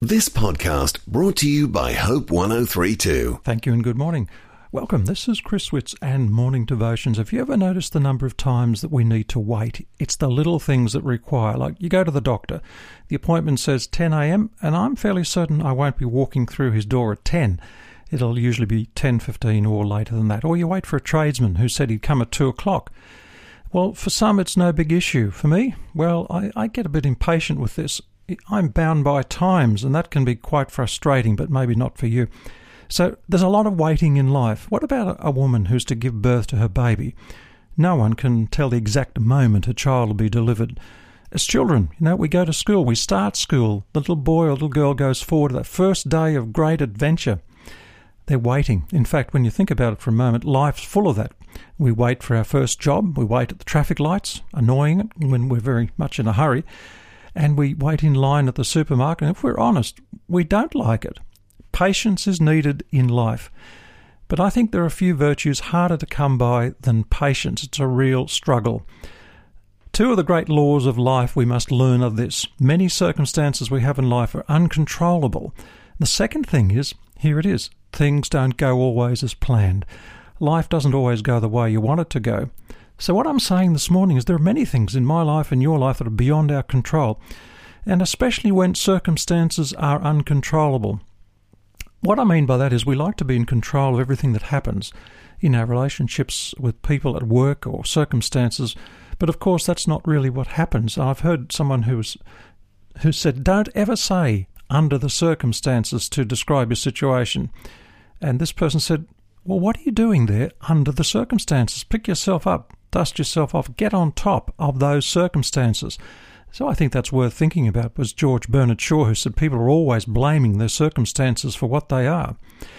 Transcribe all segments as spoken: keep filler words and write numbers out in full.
This podcast brought to you by Hope one oh three two. Thank you and good morning. Welcome, this is Chris Witts and Morning Devotions. Have you ever noticed the number of times that we need to wait? It's the little things that require, like you go to the doctor, the appointment says ten a.m. and I'm fairly certain I won't be walking through his door at ten. It'll usually be ten fifteen or later than that. Or you wait for a tradesman who said he'd come at two o'clock. Well, for some it's no big issue. For me, well, I, I get a bit impatient with this. I'm bound by times, and that can be quite frustrating, but maybe not for you. So there's a lot of waiting in life. What about a woman who's to give birth to her baby? No one can tell the exact moment a child will be delivered. As children, you know, we go to school, we start school. The little boy or little girl goes forward to that first day of great adventure. They're waiting. In fact, when you think about it for a moment, life's full of that. We wait for our first job. We wait at the traffic lights, annoying it when we're very much in a hurry. And we wait in line at the supermarket, and if we're honest, we don't like it. Patience is needed in life. But I think there are a few virtues harder to come by than patience. It's a real struggle. Two of the great laws of life we must learn are this. Many circumstances we have in life are uncontrollable. The second thing is, here it is, things don't go always as planned. Life doesn't always go the way you want it to go. So what I'm saying this morning is there are many things in my life and your life that are beyond our control, and especially when circumstances are uncontrollable. What I mean by that is we like to be in control of everything that happens in our relationships with people at work or circumstances, but of course that's not really what happens. I've heard someone who's, who said, don't ever say under the circumstances to describe your situation. And this person said, well, what are you doing there under the circumstances? Pick yourself up. Dust yourself off, get on top of those circumstances. So I think that's worth thinking about. It was George Bernard Shaw who said people are always blaming their circumstances for what they are.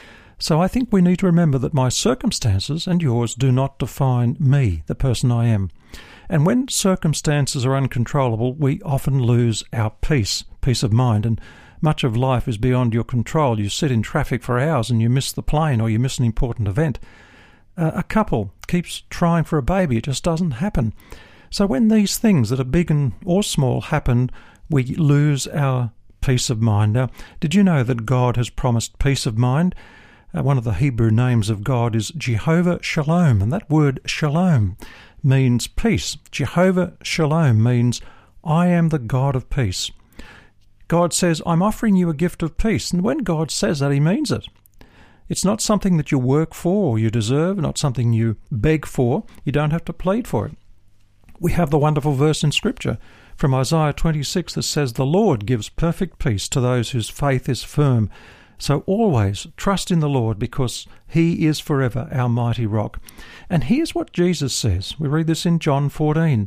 So I think we need to remember that my circumstances and yours do not define me, the person I am. And when circumstances are uncontrollable, we often lose our peace, peace of mind, and much of life is beyond your control. You sit in traffic for hours and you miss the plane or you miss an important event. Uh, a couple keeps trying for a baby, it just doesn't happen. So when these things that are big and or small happen, we lose our peace of mind. Now, did you know that God has promised peace of mind? Uh, one of the Hebrew names of God is Jehovah Shalom, and that word Shalom means peace. Jehovah Shalom means I am the God of peace. God says, I'm offering you a gift of peace, and when God says that, he means it. It's not something that you work for or you deserve, not something you beg for. You don't have to plead for it. We have the wonderful verse in Scripture from Isaiah twenty-six that says, the Lord gives perfect peace to those whose faith is firm. So always trust in the Lord because he is forever our mighty rock. And here's what Jesus says. We read this in John fourteen.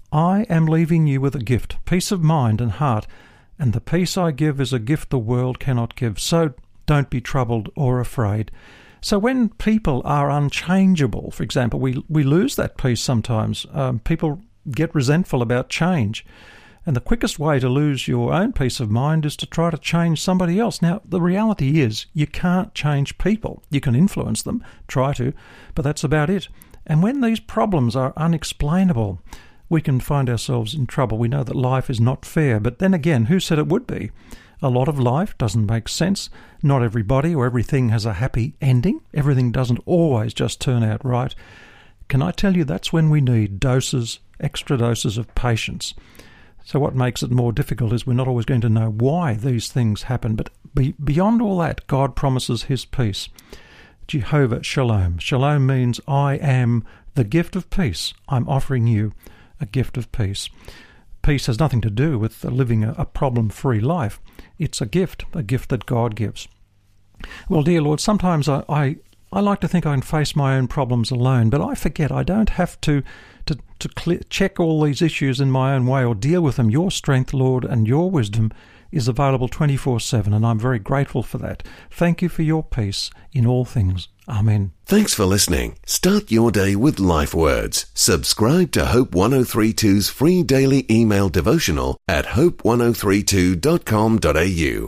I am leaving you with a gift, peace of mind and heart, and the peace I give is a gift the world cannot give. So don't be troubled or afraid. So when people are unchangeable, for example, we, we lose that peace sometimes. Um, people get resentful about change. And the quickest way to lose your own peace of mind is to try to change somebody else. Now, the reality is you can't change people. You can influence them, try to, but that's about it. And when these problems are unexplainable, we can find ourselves in trouble. We know that life is not fair, but then again, who said it would be? A lot of life doesn't make sense. Not everybody or everything has a happy ending. Everything doesn't always just turn out right. Can I tell you that's when we need doses, extra doses of patience. So what makes it more difficult is we're not always going to know why these things happen. But be, beyond all that, God promises his peace. Jehovah Shalom. Shalom means I am the gift of peace. I'm offering you a gift of peace. Peace has nothing to do with living a, a problem-free life. It's a gift, a gift that God gives. Well, dear Lord, sometimes I, I, I like to think I can face my own problems alone, but I forget I don't have to, to, to clear, check all these issues in my own way or deal with them. Your strength, Lord, and your wisdom is available twenty-four seven, and I'm very grateful for that. Thank you for your peace in all things. Amen. Thanks for listening. Start your day with Life Words. Subscribe to Hope one oh three two's free daily email devotional at hope one oh three two dot com dot a u.